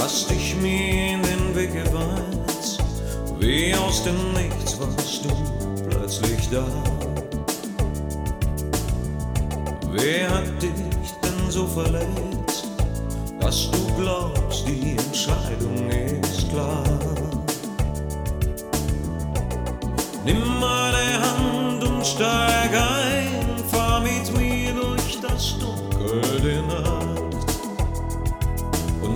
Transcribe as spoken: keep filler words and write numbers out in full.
hast dich mir in den Weg geweiht, wie aus dem Nichts warst du plötzlich da. Wer hat dich denn so verletzt, dass du glaubst, die Entscheidung ist klar? Nimm meine Hand und steig